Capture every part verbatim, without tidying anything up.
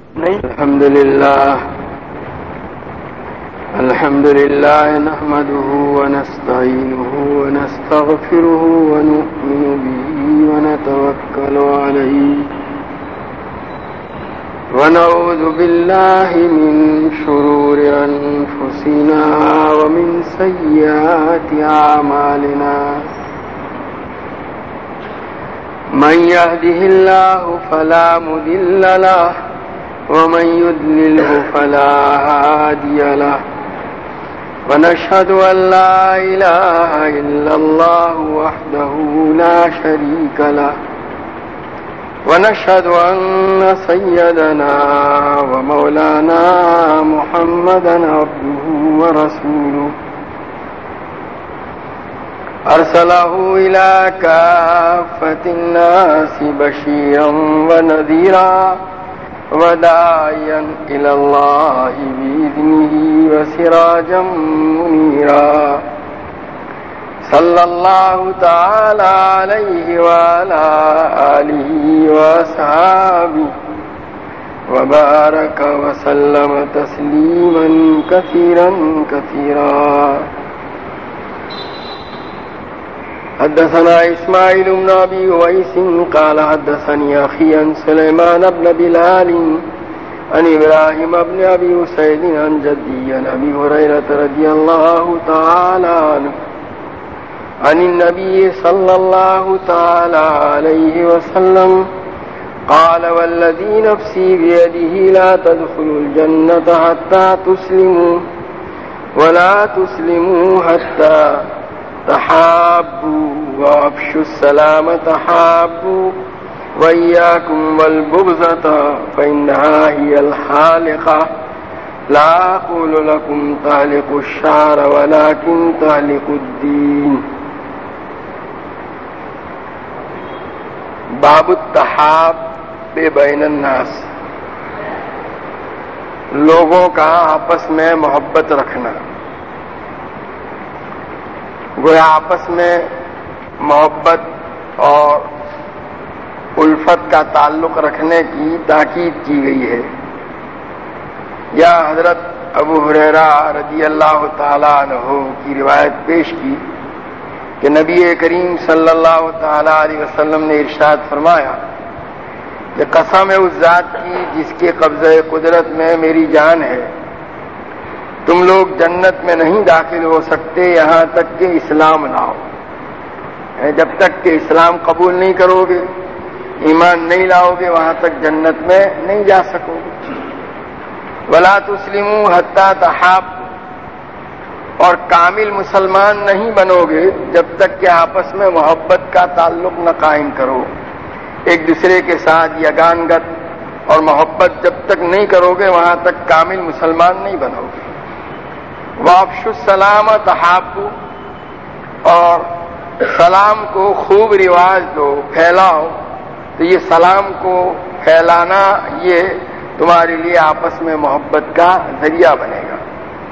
الحمد لله الحمد لله نحمده ونستعينه ونستغفره ونؤمن به ونتوكل عليه ونعوذ بالله من شرور أنفسنا ومن سيئات أعمالنا من يهده الله فلا مضل له ومن يضلله فلا هادي له ونشهد أن لا إله إلا الله وحده لا شريك له ونشهد أن سيدنا ومولانا محمدا عبده ورسوله أرسله إلى كافة الناس بشيرا ونذيرا وداعيا إلى الله بإذنه وسراجا منيرا صلى الله تعالى عليه وعلى آله وأصحابه وبارك وسلم تسليما كثيرا كثيرا. حدثنا إسماعيل بن أبي ويس قال حدثني أخي عن سليمان بن بلال عن إبراهيم بن أبي أسيد عن جدي عن أبي هريرة رضي الله تعالى عنه عن النبي صلى الله تعالى عليه وسلم قال والذي نفسي بيده لا تدخلوا الجنة حتى تسلموا ولا تسلموا حتى تحابوا وأفشوا السلام تحابوا وإياكم والبغضة فإنها هي الحالقة لا أقول لكم تهلكوا الشعر ولكن تهلكوا الدين. باب التحاب بین الناس، لوگوں کا آپس میں محبت رکھنا. گویا آپس میں محبت اور الفت کا تعلق رکھنے کی تاکید کی گئی ہے. یا حضرت ابو ہریرہ رضی اللہ تعالیٰ عنہ کی روایت پیش کی کہ نبی کریم صلی اللہ تعالیٰ علیہ وسلم نے ارشاد فرمایا کہ قسم ہے اس ذات کی جس کے قبضہ قدرت میں میری جان ہے، تم لوگ جنت میں نہیں داخل ہو سکتے یہاں تک کہ اسلام لاؤ. جب تک کہ اسلام قبول نہیں کرو گے، ایمان نہیں لاؤ گے، وہاں تک جنت میں نہیں جا سکو گے. ولا تسلموا حتی تحابوا، اور کامل مسلمان نہیں بنو گے جب تک کہ آپس میں محبت کا تعلق نہ قائم کرو. ایک دوسرے کے ساتھ یگانگت اور محبت جب تک نہیں کرو گے وہاں تک کامل مسلمان نہیں بنو گے. وَأَفْشُوا السَّلَامَ تَحَابُّوا، اور سلام کو خوب رواج دو، پھیلاؤ. تو یہ سلام کو پھیلانا یہ تمہارے لیے آپس میں محبت کا ذریعہ بنے گا.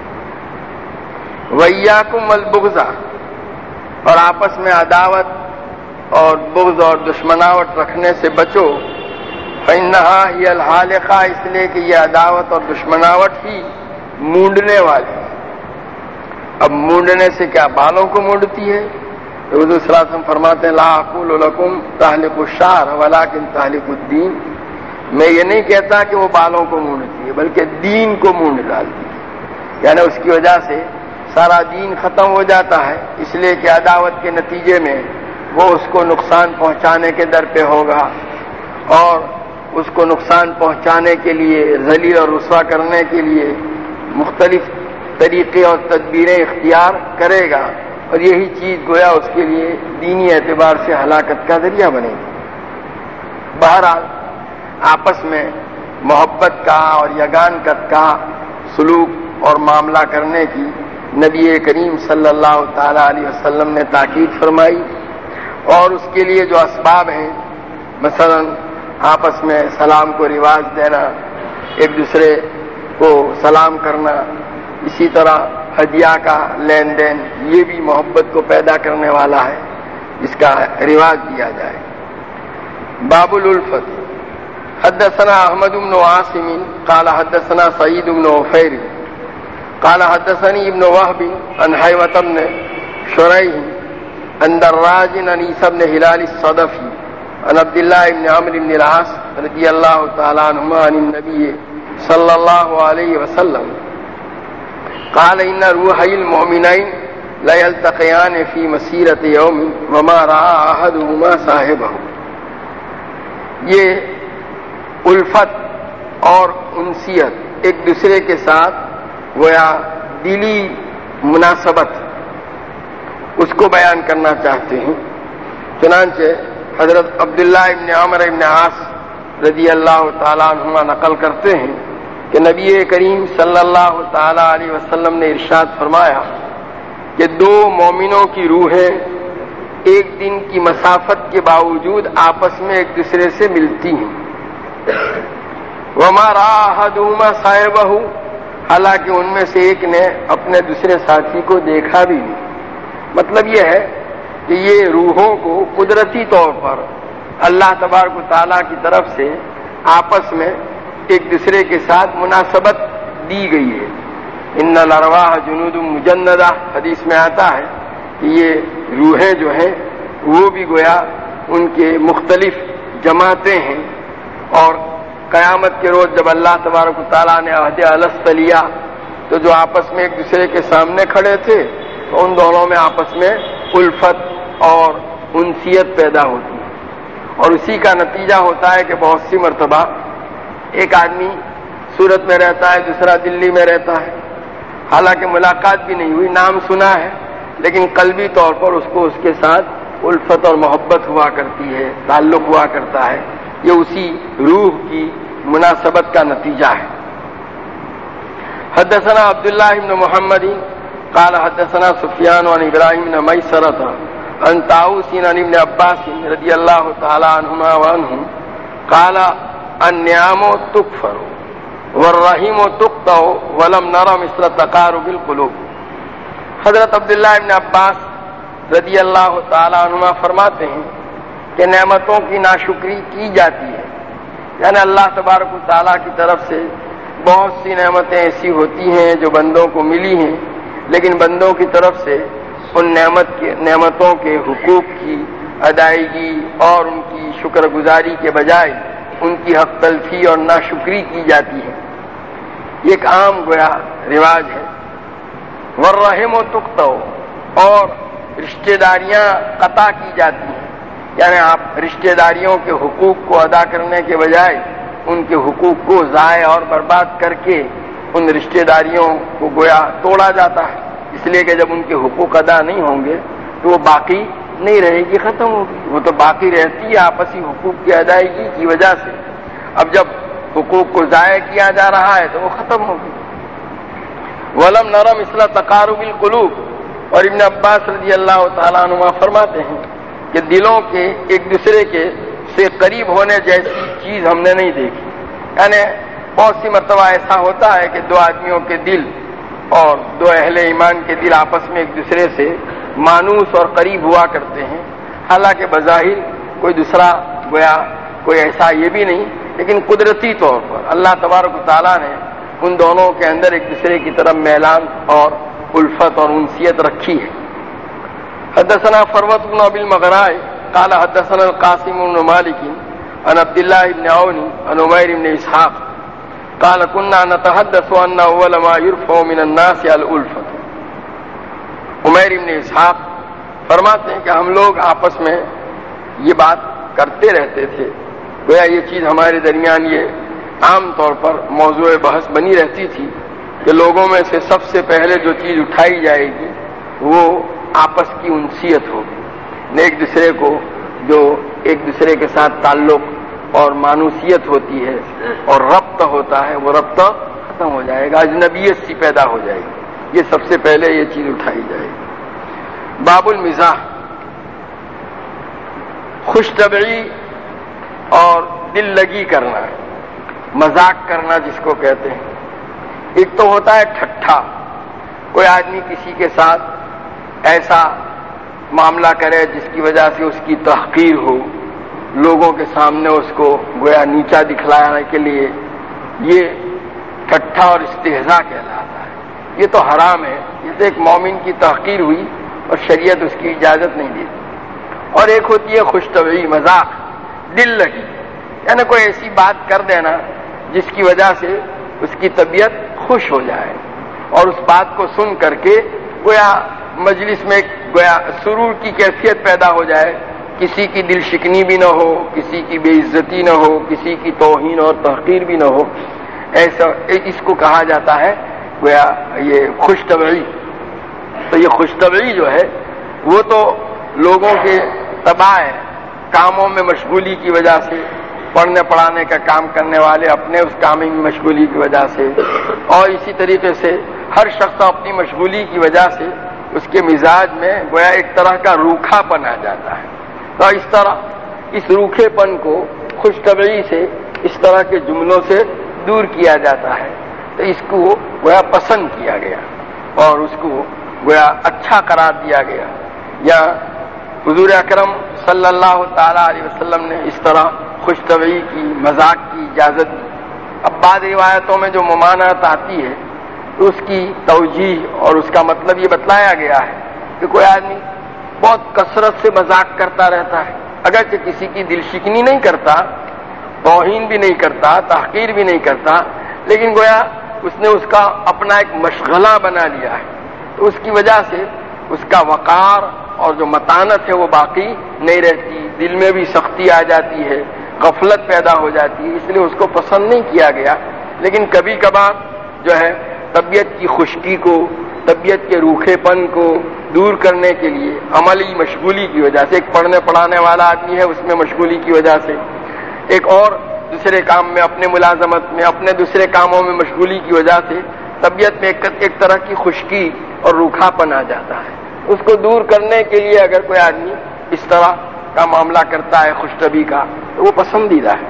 وَإِيَّاكُمْ وَالْبُغْضَ، اور آپس میں عداوت اور بغض اور دشمناوٹ رکھنے سے بچو. فَإِنَّهَا هِيَ الْحَالِقَةُ، اس لیے کہ یہ عداوت اور دشمناوٹ ہی مونڈنے والی ہے. اب مونڈنے سے کیا بالوں کو مونڈتی ہے؟ تو حضور صلی اللہ علیہ وسلم فرماتے ہیں لا اقول لکم تہلکوا الشعر ولکن تہلکوا الدین، میں یہ نہیں کہتا کہ وہ بالوں کو مونڈتی ہے بلکہ دین کو مونڈ ڈالتی ہے. یعنی اس کی وجہ سے سارا دین ختم ہو جاتا ہے، اس لیے کہ عداوت کے نتیجے میں وہ اس کو نقصان پہنچانے کے در پہ ہوگا اور اس کو نقصان پہنچانے کے لیے، ذلیل اور رسوا کرنے کے لیے مختلف طریقے اور تدبیریں اختیار کرے گا، اور یہی چیز گویا اس کے لیے دینی اعتبار سے ہلاکت کا ذریعہ بنے گی. بہرحال آپس میں محبت کا اور یگانگت کا سلوک اور معاملہ کرنے کی نبی کریم صلی اللہ تعالی علیہ وسلم نے تاکید فرمائی، اور اس کے لیے جو اسباب ہیں، مثلا آپس میں سلام کو رواج دینا، ایک دوسرے کو سلام کرنا، اسی طرح ہدیہ کا لین دین، یہ بھی محبت کو پیدا کرنے والا ہے، اس کا رواج دیا جائے. باب الالفت، حدثنا احمد بن عاصم قال حدثنا سعيد بن عفير قال حدثني ابن وهب عن حيوة بن شريح عن دراج عن عيسى بن هلال الصدفي عن عبد الله بن عمرو بن العاص رضي الله تعالى عنهما عن النبي صلى الله عليه وسلم قال ان روحي المؤمنين لا يلتقيان في مسيرة يوم وما رأى احدهما صاحبه. یہ الفت اور انسیت ایک دوسرے کے ساتھ گویا دلی مناسبت اس کو بیان کرنا چاہتے ہیں. چنانچہ حضرت عبداللہ ابن عمرو ابن عاص رضی اللہ تعالیٰ عنہما نقل کرتے ہیں کہ نبی کریم صلی اللہ تعالیٰ علیہ وسلم نے ارشاد فرمایا کہ دو مومنوں کی روحیں ایک دن کی مسافت کے باوجود آپس میں ایک دوسرے سے ملتی ہیں. وما رأى أحدهما صاحبه، حالانکہ ان میں سے ایک نے اپنے دوسرے ساتھی کو دیکھا بھی نہیں. مطلب یہ ہے کہ یہ روحوں کو قدرتی طور پر اللہ تبارک و تعالیٰ کی طرف سے آپس میں ایک دوسرے کے ساتھ مناسبت دی گئی ہے. ان الارواح جنود مجندہ، حدیث میں آتا ہے کہ یہ روحیں جو ہیں وہ بھی گویا ان کے مختلف جماعتیں ہیں، اور قیامت کے روز جب اللہ تبارک و تعالیٰ نے عہد الست لیا تو جو آپس میں ایک دوسرے کے سامنے کھڑے تھے تو ان دونوں میں آپس میں الفت اور انسیت پیدا ہوتی ہے. اور اسی کا نتیجہ ہوتا ہے کہ بہت سی مرتبہ ایک آدمی سورت میں رہتا ہے، دوسرا دلی میں رہتا ہے، حالانکہ ملاقات بھی نہیں ہوئی، نام سنا ہے، لیکن قلبی طور پر اس کو اس کے ساتھ الفت اور محبت ہوا کرتی ہے، تعلق ہوا کرتا ہے. یہ اسی روح کی مناسبت کا نتیجہ ہے. حدثنا عبداللہ بن محمد قال حدثنا سفیان عن ابراہیم بن میسرۃ عن طاؤوس عن ابن عباس رضی اللہ تعالی عنہما وعنہم قال النعم تکفر والرحیم تقطع ولم نر مثل تقارب القلوب. حضرت عبداللہ بن عباس رضی اللہ تعالی عنہما فرماتے ہیں کہ نعمتوں کی ناشکری کی جاتی ہے، یعنی اللہ تبارک و تعالیٰ کی طرف سے بہت سی نعمتیں ایسی ہوتی ہیں جو بندوں کو ملی ہیں، لیکن بندوں کی طرف سے ان نعمت کے نعمتوں کے حقوق کی ادائیگی اور ان کی شکر گزاری کے بجائے ان کی حق تلفی اور ناشکری کی جاتی ہے. یہ ایک عام گویا رواج ہے. والرحم تقطع، اور رشتہ داریاں قطع کی جاتی ہیں، یعنی آپ رشتہ داریوں کے حقوق کو ادا کرنے کے بجائے ان کے حقوق کو ضائع اور برباد کر کے ان رشتہ داریوں کو گویا توڑا جاتا ہے، اس لیے کہ جب ان کے حقوق ادا نہیں ہوں گے تو وہ باقی نہیں رہے گی، ختم ہوگی. وہ تو باقی رہتی ہے آپسی حقوق کی ادائیگی کی وجہ سے. اب جب حقوق کو ضائع کیا جا رہا ہے تو وہ ختم ہوگی. ولم نر مثل تقارب القلوب. اور ابن عباس رضی اللہ تعالیٰ عنہما فرماتے ہیں کہ دلوں کے ایک دوسرے کے سے قریب ہونے جیسی چیز ہم نے نہیں دیکھی. یعنی بہت سی مرتبہ ایسا ہوتا ہے کہ دو آدمیوں کے دل اور دو اہل ایمان کے دل آپس میں ایک دوسرے سے مانوس اور قریب ہوا کرتے ہیں، حالانکہ بظاہر کوئی دوسرا گویا کوئی ایسا یہ بھی نہیں، لیکن قدرتی طور پر اللہ تبارک و تعالیٰ نے ان دونوں کے اندر ایک دوسرے کی طرف میلان اور الفت اور انسیت رکھی ہے. حدثنا فروت بن ابی المغراء قال حدثنا القاسم بن مالک عن عبد الله بن عون عن عمير بن اسحاق قال كنا نتحدث ان اول ما يرفع من الناس الالفه. عمیر بن اسحاق فرماتے ہیں کہ ہم لوگ آپس میں یہ بات کرتے رہتے تھے، گویا یہ چیز ہمارے درمیان یہ عام طور پر موضوع بحث بنی رہتی تھی کہ لوگوں میں سے سب سے پہلے جو چیز اٹھائی جائے گی وہ آپس کی انسیت ہوگی. ایک دوسرے کو جو ایک دوسرے کے ساتھ تعلق اور مانوسیت ہوتی ہے اور ربط ہوتا ہے وہ ربط ختم ہو جائے گا، اجنبیت سی پیدا ہو جائے گی. یہ سب سے پہلے یہ چیز اٹھائی جائے گی. باب المزاح، خوش طبعی اور دل لگی کرنا، مذاق کرنا جس کو کہتے ہیں. ایک تو ہوتا ہے ٹھٹھا، کوئی آدمی کسی کے ساتھ ایسا معاملہ کرے جس کی وجہ سے اس کی تحقیر ہو لوگوں کے سامنے اس کو گویا نیچا دکھلانے کے لیے، یہ ٹھٹھا اور استہزاء کہلاتا ہے، یہ تو حرام ہے، یہ تو ایک مومن کی تحقیر ہوئی اور شریعت اس کی اجازت نہیں دیتی۔ اور ایک ہوتی ہے خوش طبعی، مذاق، دل لگی، یعنی کوئی ایسی بات کر دینا جس کی وجہ سے اس کی طبیعت خوش ہو جائے اور اس بات کو سن کر کے گویا مجلس میں گویا سرور کی کیفیت پیدا ہو جائے، کسی کی دل شکنی بھی نہ ہو، کسی کی بے عزتی نہ ہو، کسی کی توہین اور تحقیر بھی نہ ہو، ایسا اس کو کہا جاتا ہے گویا یہ خوش طبعی۔ تو یہ خوش طبعی جو ہے وہ تو لوگوں کے طبع ہے، کاموں میں مشغولی کی وجہ سے، پڑھنے پڑھانے کا کام کرنے والے اپنے اس کام میں مشغولی کی وجہ سے، اور اسی طریقے سے ہر شخص اپنی مشغولی کی وجہ سے اس کے مزاج میں گویا ایک طرح کا روکھا پن آ جاتا ہے۔ تو اس طرح اس روکھے پن کو خوش طبعی سے، اس طرح کے جملوں سے دور کیا جاتا ہے، تو اس کو گویا پسند کیا گیا اور اس کو گویا اچھا قرار دیا گیا۔ یا حضور اکرم صلی اللہ تعالی علیہ وسلم نے اس طرح خوش طبعی کی، مذاق کی اجازت دی۔ اب بعض روایتوں میں جو ممانعت آتی ہے تو اس کی توجیہ اور اس کا مطلب یہ بتلایا گیا ہے کہ کوئی آدمی بہت کثرت سے مذاق کرتا رہتا ہے، اگرچہ کسی کی دل شکنی نہیں کرتا، توہین بھی نہیں کرتا، تحقیر بھی نہیں کرتا، لیکن گویا اس نے اس کا اپنا ایک مشغلہ بنا لیا ہے، تو اس کی وجہ سے اس کا وقار اور جو متانت ہے وہ باقی نہیں رہتی، دل میں بھی سختی آ جاتی ہے، غفلت پیدا ہو جاتی ہے، اس لیے اس کو پسند نہیں کیا گیا۔ لیکن کبھی کبھار جو ہے طبیعت کی خشکی کو، طبیعت کے روکھے پن کو دور کرنے کے لیے عملی مشغولی کی وجہ سے، ایک پڑھنے پڑھانے والا آدمی ہے اس میں مشغولی کی وجہ سے، ایک اور دوسرے کام میں، اپنے ملازمت میں، اپنے دوسرے کاموں میں مشغولی کی وجہ سے طبیعت میں ایک, ایک طرح کی خشکی اور روکھا پن آ جاتا ہے، اس کو دور کرنے کے لیے اگر کوئی آدمی اس طرح کا معاملہ کرتا ہے خوش طبعی کا تو وہ پسندیدہ ہے۔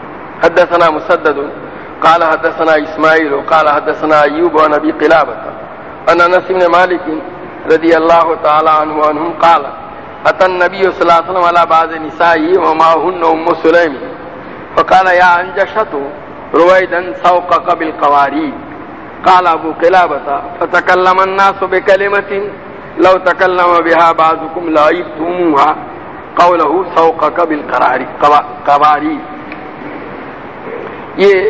حدثنا مسدد قال حدثنا اسماعیل قال حدثنا ایوب عن ابی قلابہ عن انس بن مالک رضی اللہ تعالی عنہ عنہم قال اتى النبي صلی اللہ علیہ وسلم على بعض نسائه ومعهن ام سلیم فقال يا انجشة رويدا سوقك بالقوارير قال ابو قلابة فتكلم الناس بكلمة لو تكلم بها بعضكم لعيبتموها قوله سوقك بالقوارير۔ یہ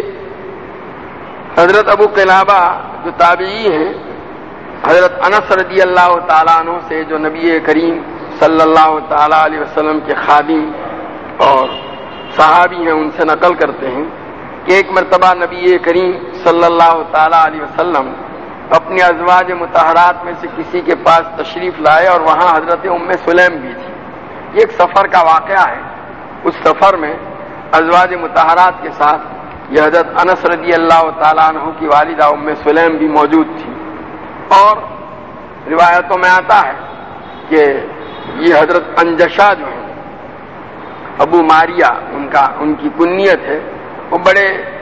حضرت ابو قلابہ جو تابعی ہیں، حضرت انس رضی اللہ تعالیٰ عنہ سے جو نبی کریم صلی اللہ تعالیٰ علیہ وسلم کے خادم اور صحابی ہیں، ان سے نقل کرتے ہیں کہ ایک مرتبہ نبی کریم صلی اللہ تعالیٰ علیہ وسلم اپنی ازواج مطہرات میں سے کسی کے پاس تشریف لائے اور وہاں حضرت ام سلیم بھی تھی۔ یہ ایک سفر کا واقعہ ہے، اس سفر میں ازواج مطہرات کے ساتھ یہ حضرت انس رضی اللہ تعالیٰ عنہ کی والدہ ام سلیم بھی موجود تھی، اور روایتوں میں آتا ہے کہ یہ حضرت انجشا جو ہیں، ابو ماریا ان کا ان کی کنیت ہے، وہ بڑے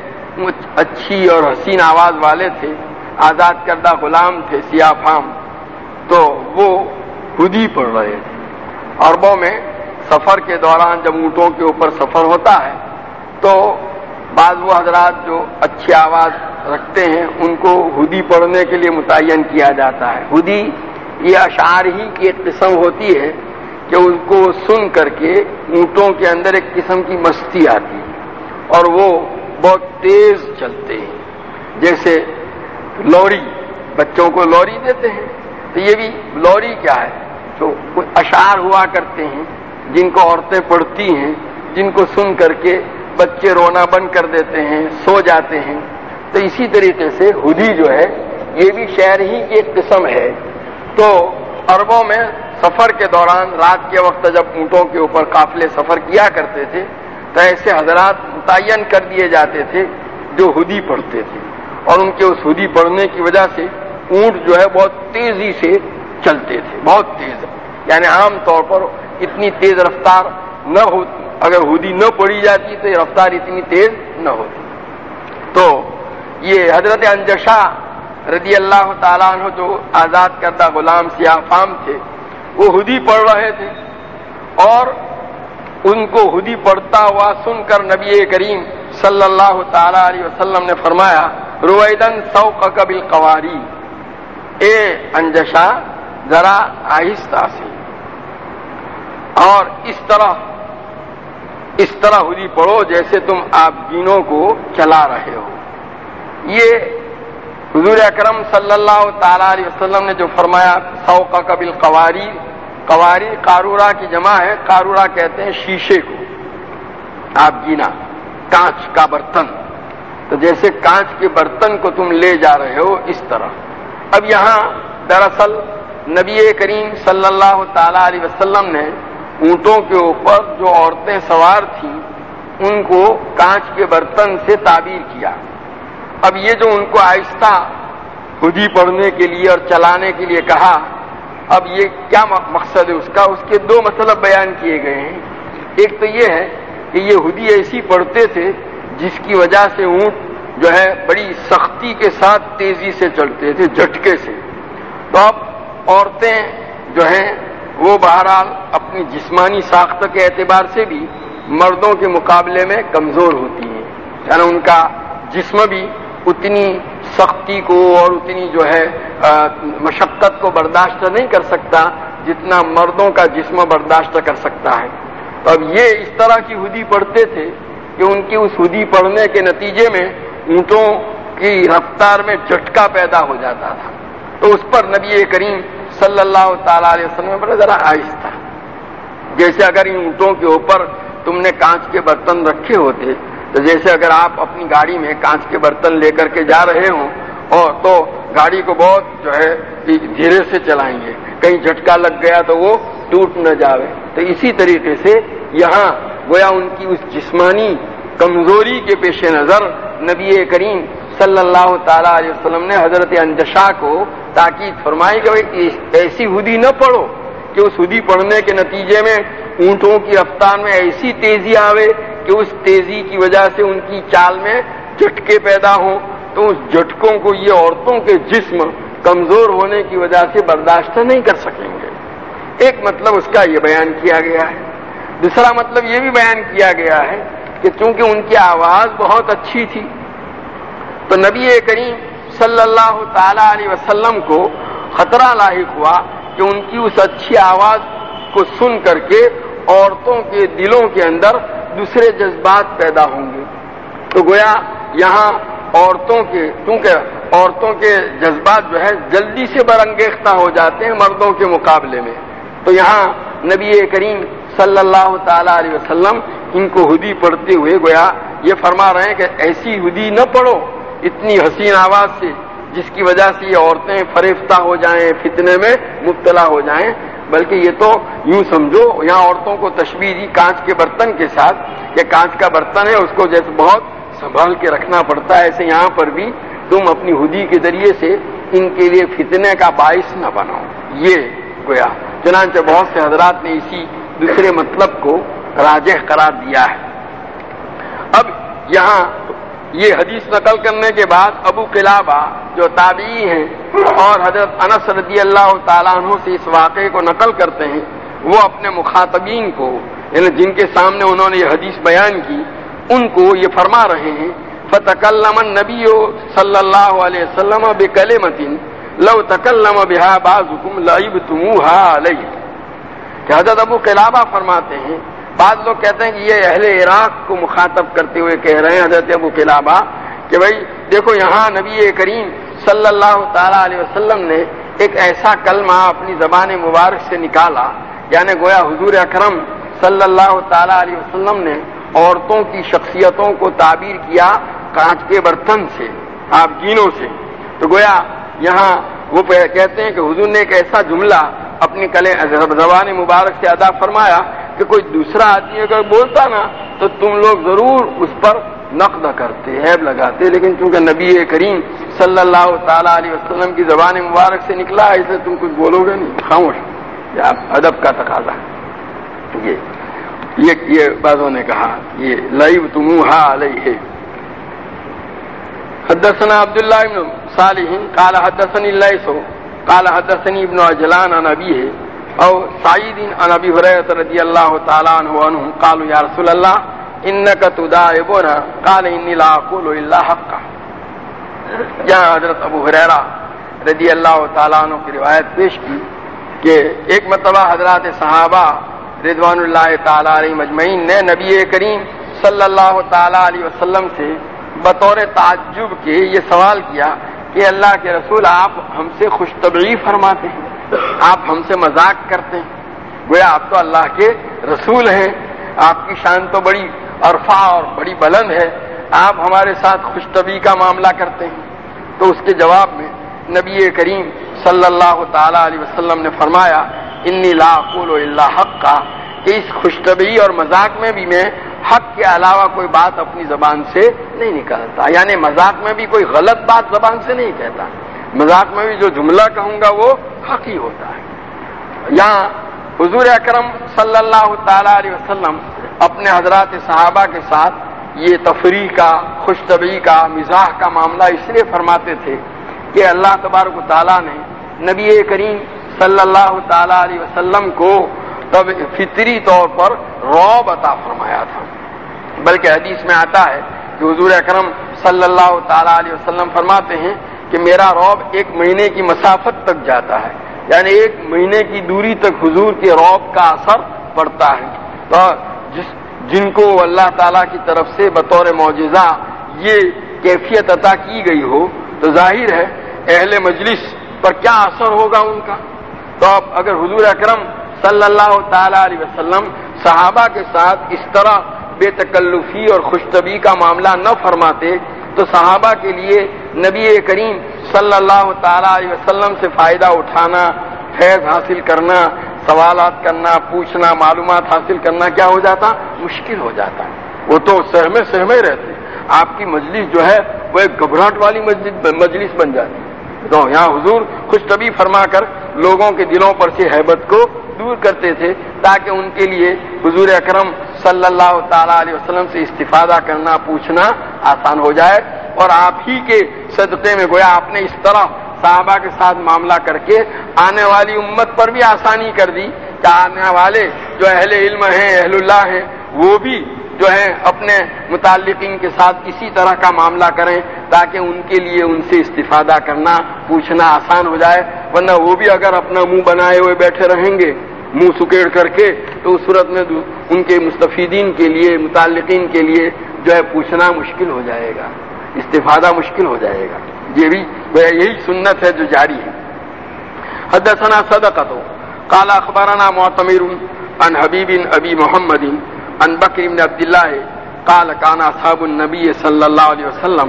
اچھی اور حسین آواز والے تھے، آزاد کردہ غلام تھے، سیاہ فام، تو وہ خودی پڑھ رہے تھے۔ عربوں میں سفر کے دوران جب اونٹوں کے اوپر سفر ہوتا ہے تو بعض وہ حضرات جو اچھی آواز رکھتے ہیں ان کو ہدی پڑھنے کے لیے متعین کیا جاتا ہے۔ ہدی یہ اشعار ہی کی ایک قسم ہوتی ہے کہ ان کو سن کر کے اونٹوں کے اندر ایک قسم کی مستی آتی ہے اور وہ بہت تیز چلتے ہیں، جیسے لوری، بچوں کو لوری دیتے ہیں تو یہ بھی لوری کیا ہے، جو اشعار ہوا کرتے ہیں جن کو عورتیں پڑھتی ہیں، جن کو سن کر کے بچے رونا بند کر دیتے ہیں، سو جاتے ہیں۔ تو اسی طریقے سے ہدی جو ہے یہ بھی شعر ہی کی ایک قسم ہے۔ تو عربوں میں سفر کے دوران رات کے وقت جب اونٹوں کے اوپر قافلے سفر کیا کرتے تھے تو ایسے حضرات متعین کر دیے جاتے تھے جو ہدی پڑھتے تھے، اور ان کے اس ہدی پڑھنے کی وجہ سے اونٹ جو ہے بہت تیزی سے چلتے تھے، بہت تیز، یعنی عام طور پر اتنی تیز رفتار نہ ہوتی، اگر ہدی نہ پڑھی جاتی تو یہ رفتار اتنی تیز نہ ہوتی۔ تو یہ حضرت انجشا رضی اللہ تعالیٰ عنہ جو آزاد کردہ غلام سیاہ فام تھے، وہ ہدی پڑھ رہے تھے اور ان کو ہدی پڑھتا ہوا سن کر نبی کریم صلی اللہ تعالی علیہ وسلم نے فرمایا رویدن سوقک بالقواری، اے انجشا ذرا آہستہ سے، اور اس طرح اس طرح ہدی پڑھو جیسے تم آبگینوں کو چلا رہے ہو۔ یہ حضور اکرم صلی اللہ تعالی علیہ وسلم نے جو فرمایا سوقک بالقواری، قواری قارورہ کی جمع ہے، قارورہ کہتے ہیں شیشے کو، آبگینا کانچ کا برتن، تو جیسے کانچ کے برتن کو تم لے جا رہے ہو اس طرح۔ اب یہاں دراصل نبی کریم صلی اللہ تعالی علیہ وسلم نے اونٹوں کے اوپر جو عورتیں سوار تھیں ان کو کانچ کے برتن سے تعبیر کیا۔ اب یہ جو ان کو آہستہ ہدی پڑھنے کے لیے اور چلانے کے لیے کہا، اب یہ کیا مقصد ہے اس کا؟ اس کے دو مطلب بیان کیے گئے ہیں۔ ایک تو یہ ہے کہ یہ ہدی ایسی پڑھتے تھے جس کی وجہ سے اونٹ جو ہے بڑی سختی کے ساتھ تیزی سے چلتے تھے، جھٹکے سے۔ تو اب عورتیں جو ہیں وہ بہرحال اپنی جسمانی ساخت کے اعتبار سے بھی مردوں کے مقابلے میں کمزور ہوتی ہیں، یعنی ان کا جسم بھی اتنی سختی کو اور اتنی جو ہے مشقت کو برداشت نہیں کر سکتا جتنا مردوں کا جسم برداشت کر سکتا ہے۔ تو اب یہ اس طرح کی ہدی پڑھتے تھے کہ ان کی اس ہدی پڑھنے کے نتیجے میں اونٹوں کی رفتار میں جھٹکا پیدا ہو جاتا تھا۔ تو اس پر نبی کریم صلی اللہ تعالی علیہ وسلم پر ذرا آہستہ، جیسے اگر ان اونٹوں کے اوپر تم نے کانچ کے برتن رکھے ہوتے، تو جیسے اگر آپ اپنی گاڑی میں کانچ کے برتن لے کر کے جا رہے ہوں اور تو گاڑی کو بہت جو ہے دھیرے سے چلائیں گے، کہیں جھٹکا لگ گیا تو وہ ٹوٹ نہ جاوے۔ تو اسی طریقے سے یہاں گویا ان کی اس جسمانی کمزوری کے پیش نظر نبی کریم صلی اللہ تعالی علیہ وسلم نے حضرت انجشا کو تاکید فرمائی کہ بھائی ایسی ہدی نہ پڑھو کہ اس ہدی پڑھنے کے نتیجے میں اونٹوں کی رفتار میں ایسی تیزی آوے کہ اس تیزی کی وجہ سے ان کی چال میں جھٹکے پیدا ہوں، تو اس جھٹکوں کو یہ عورتوں کے جسم کمزور ہونے کی وجہ سے برداشت نہیں کر سکیں گے۔ ایک مطلب اس کا یہ بیان کیا گیا ہے۔ دوسرا مطلب یہ بھی بیان کیا گیا ہے کہ چونکہ ان کی آواز بہت اچھی تھی تو نبی کریم صلی اللہ تعالی علیہ وسلم کو خطرہ لاحق ہوا کہ ان کی اس اچھی آواز کو سن کر کے عورتوں کے دلوں کے اندر دوسرے جذبات پیدا ہوں گے۔ تو گویا یہاں عورتوں کے کیونکہ عورتوں کے جذبات جو ہے جلدی سے برانگیختہ ہو جاتے ہیں مردوں کے مقابلے میں، تو یہاں نبی کریم صلی اللہ تعالی علیہ وسلم ان کو ہدی پڑھتے ہوئے گویا یہ فرما رہے ہیں کہ ایسی ہدی نہ پڑھو اتنی حسین آواز سے جس کی وجہ سے یہ عورتیں فریفتہ ہو جائیں، فتنے میں مبتلا ہو جائیں، بلکہ یہ تو یوں سمجھو یہاں عورتوں کو تشبیہ دی کانچ کے برتن کے ساتھ کہ کانچ کا برتن ہے اس کو جیسے بہت سنبھال کے رکھنا پڑتا ہے، ایسے یہاں پر بھی تم اپنی ہدی کے ذریعے سے ان کے لیے فتنے کا باعث نہ بناؤ، یہ گویا چنانچہ بہت سے حضرات نے اسی دوسرے مطلب کو راجح قرار دیا ہے۔ اب یہاں یہ حدیث نقل کرنے کے بعد ابو قلابہ جو تابعی ہیں اور حضرت انس رضی اللہ تعالیٰ عنہ سے اس واقعے کو نقل کرتے ہیں، وہ اپنے مخاطبین کو یعنی جن کے سامنے انہوں نے یہ حدیث بیان کی ان کو یہ فرما رہے ہیں فَتَكَلَّمَ النَّبِيُّ صلی اللہ علیہ وسلم بِكَلِمَةٍ لَوْ تَكَلَّمَ بِهَا بَعْضُكُمْ لَعِبْتُمُوهَا عَلَيْهِ، کہ حضرت ابو قلابہ فرماتے ہیں، بعض لوگ کہتے ہیں کہ یہ اہل عراق کو مخاطب کرتے ہوئے کہہ رہے ہیں حضرت ابو قلابہ کہ بھائی دیکھو یہاں نبی کریم صلی اللہ تعالی علیہ وسلم نے ایک ایسا کلمہ اپنی زبان مبارک سے نکالا، یعنی گویا حضور اکرم صلی اللہ تعالی علیہ وسلم نے عورتوں کی شخصیتوں کو تعبیر کیا کانچ کے برتن سے، آبگینوں سے، تو گویا یہاں وہ کہتے ہیں کہ حضور نے ایک ایسا جملہ اپنی زبان مبارک سے ادا فرمایا کہ کوئی دوسرا آدمی اگر بولتا نا تو تم لوگ ضرور اس پر نقد کرتے، عیب لگاتے، لیکن چونکہ نبی کریم صلی اللہ تعالی علیہ وسلم کی زبان مبارک سے نکلا ہے اسے تم کچھ بولو گے نہیں، خاموش، یہ ادب کا تقاضا ہے۔ یہ یہ یہ بعضوں نے کہا یہ لعبتموها علیہ۔ حدثنا عبداللہ بن صالح قال حدثني الليث قال حدثني ابن عجلان عن ابيه او سعید عن ابی ہریرہ رضی اللہ تعالی عنہ عنہ قالوا یا رسول اللہ انک تداعبنا قال انی لا اقول الا حقا. یہاں حضرت ابو ہریرہ رضی اللہ تعالیٰ عنہ کی روایت پیش کی کہ ایک مرتبہ حضرات صحابہ رضوان اللہ تعالیٰ علیہ مجمعین نے نبی کریم صلی اللہ تعالیٰ علیہ وسلم سے بطور تعجب کے یہ سوال کیا کہ اللہ کے رسول آپ ہم سے خوش طبعی فرماتے ہیں, آپ ہم سے مذاق کرتے ہیں, گویا آپ تو اللہ کے رسول ہیں, آپ کی شان تو بڑی عرفہ اور بڑی بلند ہے, آپ ہمارے ساتھ خوش طبعی کا معاملہ کرتے ہیں. تو اس کے جواب میں نبی کریم صلی اللہ تعالی علیہ وسلم نے فرمایا انی لا اقول الا حقا, کہ اس خوش طبعی اور مذاق میں بھی میں حق کے علاوہ کوئی بات اپنی زبان سے نہیں نکالتا, یعنی مذاق میں بھی کوئی غلط بات زبان سے نہیں کہتا, مذاق میں بھی جو جملہ کہوں گا وہ حق ہی ہوتا ہے. یہاں حضور اکرم صلی اللہ تعالی علیہ وسلم اپنے حضرات صحابہ کے ساتھ یہ تفریح کا, خوش طبعی کا, مزاح کا معاملہ اس لیے فرماتے تھے کہ اللہ تبارک و تعالیٰ نے نبی کریم صلی اللہ تعالی علیہ وسلم کو تب فطری طور پر رعب عطا فرمایا تھا. بلکہ حدیث میں آتا ہے کہ حضور اکرم صلی اللہ تعالی علیہ وسلم فرماتے ہیں کہ میرا رعب ایک مہینے کی مسافت تک جاتا ہے, یعنی ایک مہینے کی دوری تک حضور کے رعب کا اثر پڑتا ہے. تو جس جن کو اللہ تعالیٰ کی طرف سے بطور معجزہ یہ کیفیت عطا کی گئی ہو تو ظاہر ہے اہل مجلس پر کیا اثر ہوگا ان کا. تو اب اگر حضور اکرم صلی اللہ تعالی علیہ وسلم صحابہ کے ساتھ اس طرح بے تکلفی اور خوش طبعی کا معاملہ نہ فرماتے تو صحابہ کے لیے نبی کریم صلی اللہ تعالی علیہ وسلم سے فائدہ اٹھانا, فیض حاصل کرنا, سوالات کرنا, پوچھنا, معلومات حاصل کرنا کیا ہو جاتا, مشکل ہو جاتا. وہ تو سہمے سہمے رہتے, آپ کی مجلس جو ہے وہ ایک گھبراہٹ والی مجلس بن جاتی. تو یہاں حضور خوش طبعی فرما کر لوگوں کے دلوں پر سے ہیبت کو دور کرتے تھے تاکہ ان کے لیے حضور اکرم صلی اللہ تعالی علیہ وسلم سے استفادہ کرنا, پوچھنا آسان ہو جائے. اور آپ ہی کے صدقے میں گویا آپ نے اس طرح صحابہ کے ساتھ معاملہ کر کے آنے والی امت پر بھی آسانی کر دی کہ آنے والے جو اہل علم ہیں, اہل اللہ ہیں, وہ بھی جو ہے اپنے متعلقین کے ساتھ اسی طرح کا معاملہ کریں تاکہ ان کے لیے ان سے استفادہ کرنا, پوچھنا آسان ہو جائے. ورنہ وہ بھی اگر اپنا منہ بنائے ہوئے بیٹھے رہیں گے, منہ سکیڑ کر کے, تو اس صورت میں ان کے مستفیدین کے لیے, متعلقین کے لیے جو ہے پوچھنا مشکل ہو جائے گا, استفادہ مشکل ہو جائے گا. یہ بھی یہی سنت ہے جو جاری ہے. حدثنا صدقۃ قال اخبرنا معتمر عن حبیب ابی محمد عن بکر بن عبد اللہ قال كان اصحاب النبی صلی اللہ علیہ وسلم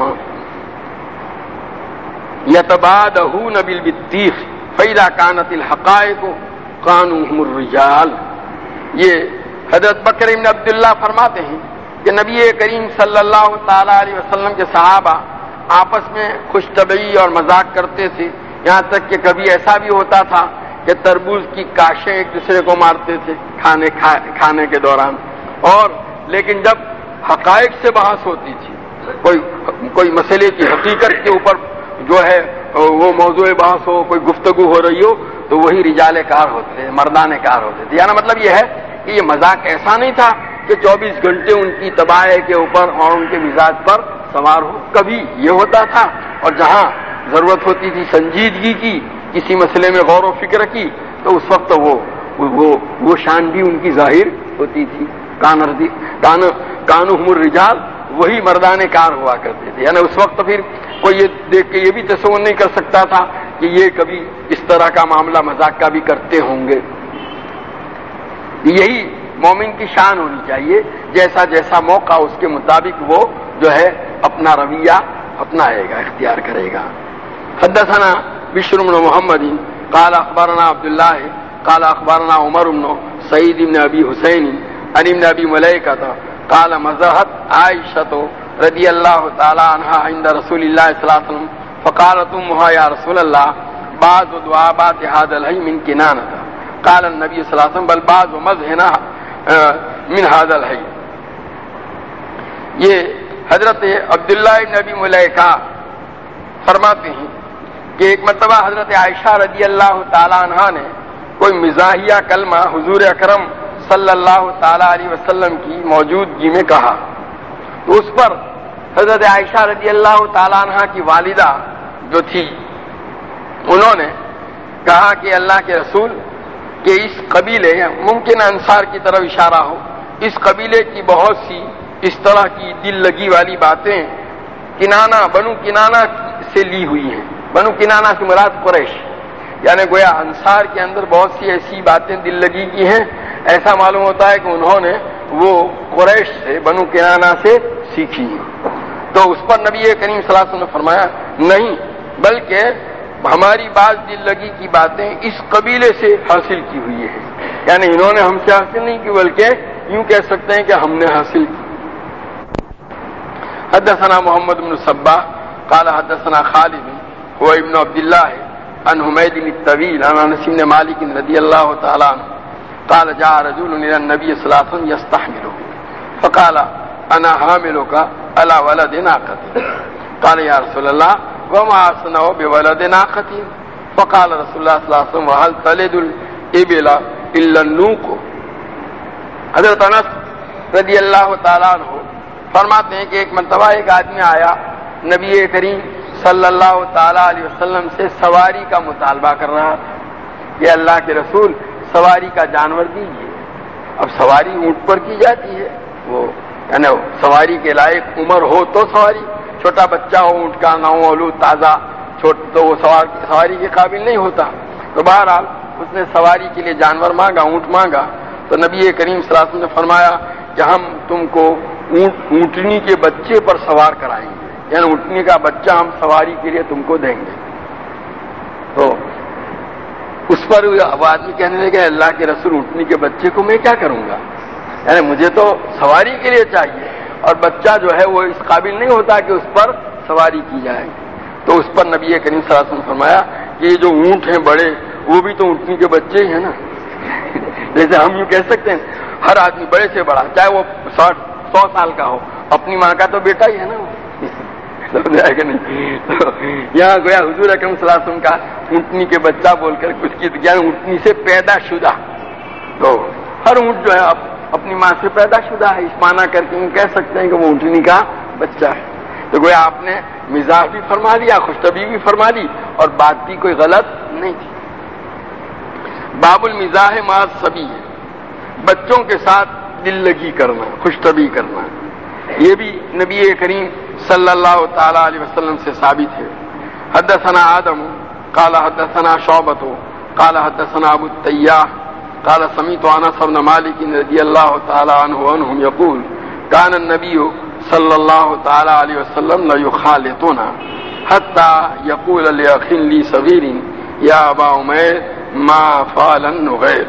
یتبادہون بالبطیخ فاذا كانت الحقائق كانوا هم الرجال. یہ حضرت بکر بن عبداللہ فرماتے ہیں کہ نبی کریم صلی اللہ تعالی علیہ وسلم کے صحابہ آپس میں خوش طبعی اور مذاق کرتے تھے, یہاں تک کہ کبھی ایسا بھی ہوتا تھا کہ تربوز کی کاشیں ایک دوسرے کو مارتے تھے کھانے کھانے کے دوران. اور لیکن جب حقائق سے بحث ہوتی تھی, کوئی کوئی مسئلے کی حقیقت کے اوپر جو ہے وہ موضوع بحث ہو, کوئی گفتگو ہو رہی ہو, تو وہی رجال کار ہوتے تھے, مردان کار ہوتے تھے. یعنی مطلب یہ ہے کہ یہ مذاق ایسا نہیں تھا کہ چوبیس گھنٹے ان کی تباہی کے اوپر اور ان کے مزاج پر سوار ہو. کبھی یہ ہوتا تھا, اور جہاں ضرورت ہوتی تھی سنجیدگی کی, کسی مسئلے میں غور و فکر کی, تو اس وقت وہ وہ وہ شان بھی ان کی ظاہر ہوتی تھی. کانردی کان کانہم الرجال, وہی مردان کار ہوا کرتے تھے. یعنی اس وقت پھر کوئی یہ دیکھ کے یہ بھی تصور نہیں کر سکتا تھا کہ یہ کبھی اس طرح کا معاملہ مذاق کا بھی کرتے ہوں گے. یہی مومن کی شان ہونی چاہیے, جیسا جیسا موقع اس کے مطابق وہ جو ہے اپنا رویہ اپنائے گا, اختیار کرے گا. حدثنا بشر بن محمد قال اخبرنا عبد الله قال اخبرنا عمر بن سعید بن ابی حسین عن ابن ابی ملیکہ قال مزحت عائشہ رضی اللہ تعالی عنہا عند رسول اللہ صلی اللہ علیہ وسلم فقالت امها یا رسول اللہ بعض دعابات هذا الحي من کنانہ قال النبی صلی اللہ علیہ وسلم بل بعض مزحنا من هذا الحي. یہ حضرت عبداللہ بن ابی ملیکہ فرماتے ہیں کہ ایک مرتبہ حضرت عائشہ رضی اللہ تعالی عنہا نے کوئی مزاحیہ کلمہ حضور اکرم صلی اللہ تعالی علیہ وسلم کی موجودگی میں کہا تو اس پر حضرت عائشہ رضی اللہ تعالیٰ عنہ کی والدہ جو تھی انہوں نے کہا کہ اللہ کے رسول کہ اس قبیلے ممکن انصار کی طرف اشارہ ہو اس قبیلے کی بہت سی اس طرح کی دل لگی والی باتیں کنانہ بنو کنانہ سے لی ہوئی ہیں. بنو کنانہ سے مراد قریش یعنی گویا انصار کے اندر بہت سی ایسی باتیں دل لگی کی ہیں. ایسا معلوم ہوتا ہے کہ انہوں نے وہ قریش سے بنو کنانہ سے سیکھی ہیں. تو اس پر نبی کریم صلی اللہ علیہ وسلم نے فرمایا نہیں بلکہ ہماری بعض دل لگی کی باتیں اس قبیلے سے حاصل کی ہوئی ہیں یعنی انہوں نے ہم سے حاصل نہیں کی بلکہ یوں کہہ سکتے ہیں کہ ہم نے حاصل کی. حدثنا محمد بن صباح قال حدثنا خالد هو ابن عبد الله عن حميد الطويل عن انس بن مالك رضي الله تعالى عنه قال جاء رجل الى النبي صلى الله عليه وسلم يستحمله فقال انا حاملك على ولد ناقتي قال يا رسول الله وما اصنع بولد ناقتي فقال رسول الله صلى الله عليه وسلم وهل تلد الابل الا النوق. حضرت انس رضی اللہ تعالیٰ عنہ فرماتے ہیں کہ ایک مرتبہ ایک آدمی آیا نبی کریم صلی اللہ تعالیٰ علیہ وسلم سے سواری کا مطالبہ کر رہا کہ اللہ کے رسول سواری کا جانور دیجیے. اب سواری اونٹ پر کی جاتی ہے وہ یعنی سواری کے لائق عمر ہو تو سواری چھوٹا بچہ ہو اونٹ کا نہ ہو تازہ چھوٹ تو وہ سواری کے قابل نہیں ہوتا. تو بہرحال اس نے سواری کے لیے جانور مانگا اونٹ مانگا تو نبی کریم صلی اللہ علیہ وسلم نے فرمایا کہ ہم تم کو اونٹ اونٹنی کے بچے پر سوار کرائیں گے یعنی اونٹنی کا بچہ ہم سواری کے لیے تم کو دیں گے. تو اس پر اب آدمی کہنے لگا اللہ کے رسول اونٹنی کے بچے کو میں کیا کروں گا یعنی مجھے تو سواری کے لیے چاہیے اور بچہ جو ہے وہ اس قابل نہیں ہوتا کہ اس پر سواری کی جائے. تو اس پر نبی کریم صلی اللہ علیہ وسلم نے فرمایا کہ یہ جو اونٹ ہیں بڑے وہ بھی تو اونٹنی کے بچے ہی ہیں نا. جیسے ہم یوں کہہ سکتے ہیں ہر آدمی بڑے سے بڑا چاہے وہ ساٹھ سو سال کا ہو اپنی ماں کا تو بیٹا ہی ہے نا سمجھا کہ نہیں. یہاں گویا حضور اکرم صلی اللہ علیہ وسلم کا اونٹنی کے بچہ بول کر کچھ کی یعنی اونٹنی سے پیدا شدہ تو ہر اونٹ جو ہے اپنی ماں سے پیدا شدہ ہے اس معنی کر کے کہہ سکتے ہیں کہ وہ اونٹنی کا بچہ ہے. تو گویا آپ نے مزاح بھی فرما لیا خوشطبی بھی فرما لی اور بات بھی کوئی غلط نہیں تھی. باب المزاح مع الصبی بچوں کے ساتھ دل لگی کرنا خوشطبی کرنا یہ بھی نبی کریم صلی اللہ تعالی علیہ وسلم سے ثابت ہے. حدثنا آدم قال حدثنا شعبۃ قال حدثنا ابو التیاح قال سمعت انس بن مالک رضی اللہ تعالی عنہ عنهم يقول كان النبي صلی اللہ تعالی علیہ وسلم لا يخالطنا حتى يقول لاخ لي صغير يا ابا عمير ما فعل النغير.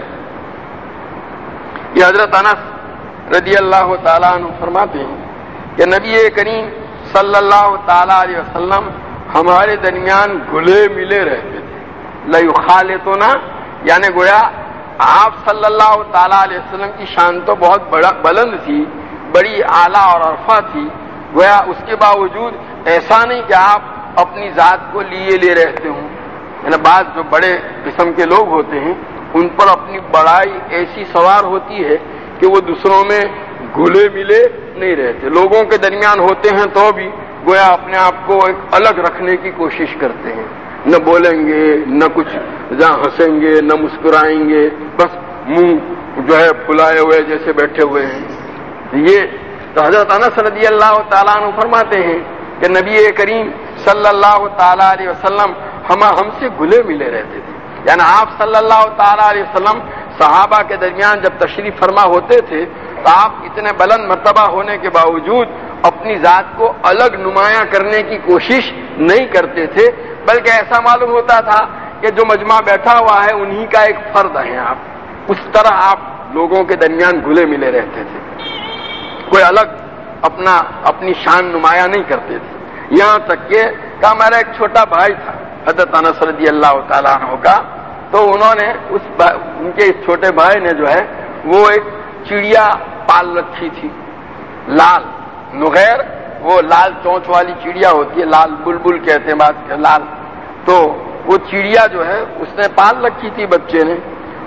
یہ حضرت انس رضی اللہ تعالیٰ عنہ فرماتے ہیں کہ نبی کریم صلی اللہ تعالیٰ علیہ وسلم ہمارے درمیان گلے ملے رہتے تھے. لیخالطنا یعنی گویا آپ صلی اللہ تعالیٰ علیہ وسلم کی شان تو بہت بڑا بلند تھی بڑی اعلیٰ اور عرفہ تھی گویا اس کے باوجود ایسا نہیں کہ آپ اپنی ذات کو لیے لے رہتے ہوں یعنی بعض جو بڑے قسم کے لوگ ہوتے ہیں ان پر اپنی بڑائی ایسی سوار ہوتی ہے کہ وہ دوسروں میں گھلے ملے نہیں رہتے. لوگوں کے درمیان ہوتے ہیں تو بھی گویا اپنے آپ کو ایک الگ رکھنے کی کوشش کرتے ہیں نہ بولیں گے نہ کچھ جہاں ہنسیں گے نہ مسکرائیں گے بس منہ جو ہے پھلائے ہوئے جیسے بیٹھے ہوئے ہیں. یہ تو حضرت انس رضی اللہ تعالیٰ عنہ فرماتے ہیں کہ نبی کریم صلی اللہ تعالیٰ علیہ وسلم ہم ہم سے گھلے ملے رہتے تھے یعنی آپ صلی اللہ تعالیٰ علیہ وسلم صحابہ کے درمیان جب تشریف فرما ہوتے تھے تو آپ اتنے بلند مرتبہ ہونے کے باوجود اپنی ذات کو الگ نمایاں کرنے کی کوشش نہیں کرتے تھے بلکہ ایسا معلوم ہوتا تھا کہ جو مجمع بیٹھا ہوا ہے انہی کا ایک فرد ہیں آپ. اس طرح آپ لوگوں کے درمیان گھلے ملے رہتے تھے کوئی الگ اپنا اپنی شان نمایاں نہیں کرتے تھے. یہاں تک کہ کا میرا ایک چھوٹا بھائی تھا حضرت انس رضی اللہ تعالیٰ عنہ کا تو انہوں نے اس ان کے اس چھوٹے بھائی نے جو ہے وہ ایک چڑیا پال رکھی تھی لال نغیر وہ لال چونچ والی چڑیا ہوتی ہے لال بلبل کہتے ہیں بات لال تو وہ چڑیا جو ہے اس نے پال رکھی تھی بچے نے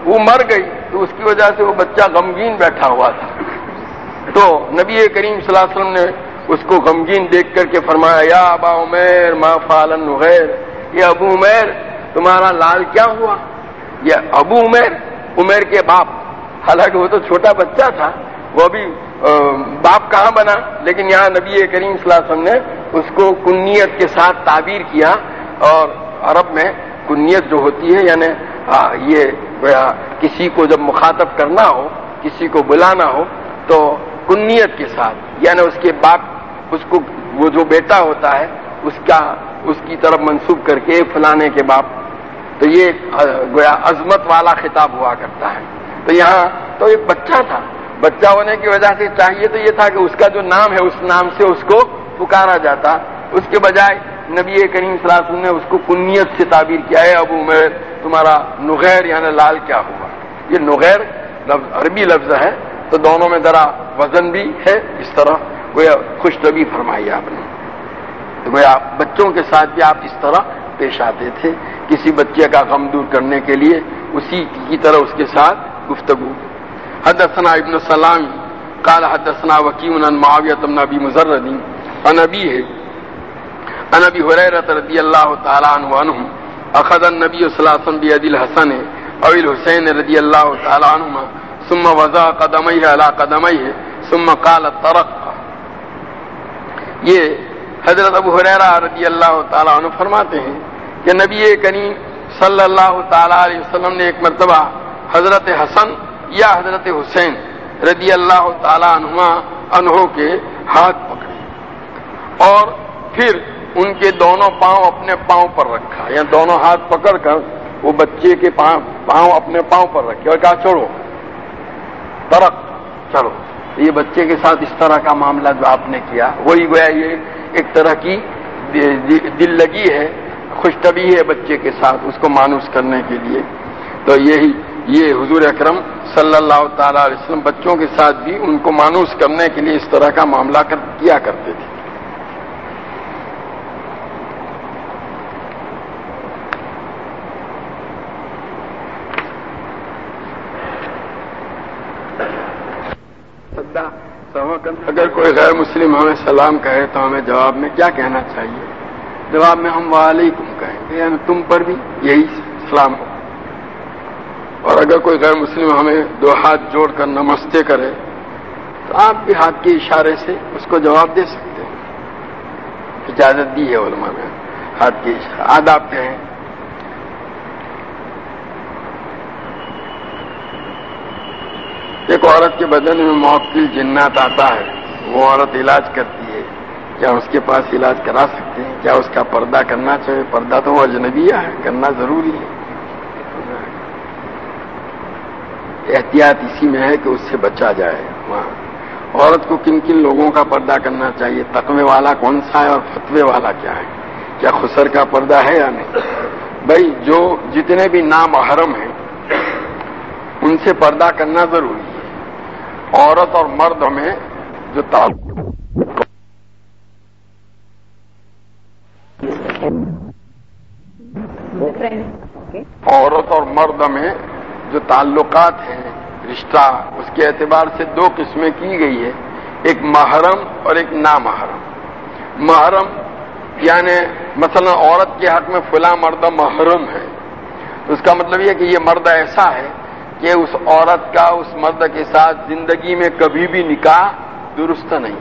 وہ مر گئی تو اس کی وجہ سے وہ بچہ غمگین بیٹھا ہوا تھا. تو نبی کریم صلی اللہ علیہ وسلم نے اس کو غمگین دیکھ کر کے فرمایا یا ابا عمیر ما فعل النغیر، یہ ابو عمیر تمہارا لال کیا ہوا؟ یہ ابو عمیر، عمیر کے باپ، حالانکہ وہ تو چھوٹا بچہ تھا، وہ بھی باپ کہاں بنا، لیکن یہاں نبی کریم صلی اللہ علیہ وسلم نے اس کو کنیت کے ساتھ تعبیر کیا. اور عرب میں کنیت جو ہوتی ہے یعنی یہ کسی کو جب مخاطب کرنا ہو، کسی کو بلانا ہو تو کنیت کے ساتھ، یعنی اس کے باپ، اس کو وہ جو بیٹا ہوتا ہے اس کا اس کی طرف منسوب کر کے فلانے کے باپ، تو یہ گویا عظمت والا خطاب ہوا کرتا ہے. تو یہاں تو ایک بچہ تھا، بچہ ہونے کی وجہ سے چاہیے تو یہ تھا کہ اس کا جو نام ہے اس نام سے اس کو پکارا جاتا، اس کے بجائے نبی کریم صلی اللہ علیہ وسلم نے اس کو کنیت سے تعبیر کیا ہے ابو عمیر تمہارا نغیر یعنی لال کیا ہوا. یہ نغیر لفظ عربی لفظ ہے تو دونوں میں ذرا وزن بھی ہے، اس طرح گویا خوش طبی فرمائی آپ نے. تو گویا بچوں کے ساتھ بھی آپ اس طرح پیش آتے تھے، کسی بچے کا غم دور کرنے کے لیے اسی کی طرح اس کے ساتھ گفتگو. حدثنا ابن السلام قال حدثنا وكيع عن معاوية بن ابي مزرد عن ابيه عن ابي هريرة رضي الله تعالى عنه عنه اخذ النبي صلى الله عليه وسلم بيد الحسن او الحسين رضي الله تعالى عنهما ثم وضع قدميه على قدميه ثم قال طرق. یہ حضرت ابو ہریرہ رضی اللہ تعالیٰ عنہ فرماتے ہیں کہ نبی کریم صلی اللہ تعالیٰ علیہ وسلم نے ایک مرتبہ حضرت حسن یا حضرت حسین رضی اللہ تعالیٰ عنہما انہوں کے ہاتھ پکڑے اور پھر ان کے دونوں پاؤں اپنے پاؤں پر رکھا، یا دونوں ہاتھ پکڑ کر وہ بچے کے پاؤں اپنے پاؤں پر رکھے اور کہا چڑھو ترک چلو. یہ بچے کے ساتھ اس طرح کا معاملہ جو آپ نے کیا وہی گویا یہ ایک طرح کی دل لگی ہے، خوش طبی ہے بچے کے ساتھ اس کو مانوس کرنے کے لیے. تو یہی یہ حضور اکرم صلی اللہ تعالیٰ علیہ وسلم بچوں کے ساتھ بھی ان کو مانوس کرنے کے لیے اس طرح کا معاملہ کر کیا کرتے تھے. اگر کوئی غیر مسلم ہمیں سلام کہے تو ہمیں جواب میں کیا کہنا چاہیے؟ جواب میں ہم وعلیکم کہیں گے، یعنی تم پر بھی یہی سلام ہو. اور اگر کوئی غیر مسلم ہمیں دو ہاتھ جوڑ کر نمستے کرے تو آپ بھی ہاتھ کے اشارے سے اس کو جواب دے سکتے ہیں، اجازت دی ہے علماء نے ہاتھ کے اشارے آداب کہیں. ایک عورت کے بدن میں معقل جنات آتا ہے، وہ عورت علاج کرتی ہے، کیا اس کے پاس علاج کرا سکتے ہیں؟ کیا اس کا پردہ کرنا چاہیے؟ پردہ تو وہ اجنبیہ ہے، کرنا ضروری ہے. احتیاط اسی میں ہے کہ اس سے بچا جائے. وہاں عورت کو کن کن لوگوں کا پردہ کرنا چاہیے، تقوی والا کون سا ہے اور فتوے والا کیا ہے، کیا خسر کا پردہ ہے یا نہیں؟ بھائی جو جتنے بھی نامحرم ہیں ان سے پردہ کرنا ضروری ہے. عورت اور مرد میں جو تعلق عورت اور مرد میں جو تعلقات ہیں، رشتہ، اس کے اعتبار سے دو قسمیں کی گئی ہے، ایک محرم اور ایک نامحرم. محرم یعنی مثلا عورت کے حق میں فلاں مرد محرم ہے، تو اس کا مطلب یہ کہ یہ مرد ایسا ہے کہ اس عورت کا اس مرد کے ساتھ زندگی میں کبھی بھی نکاح درست نہیں.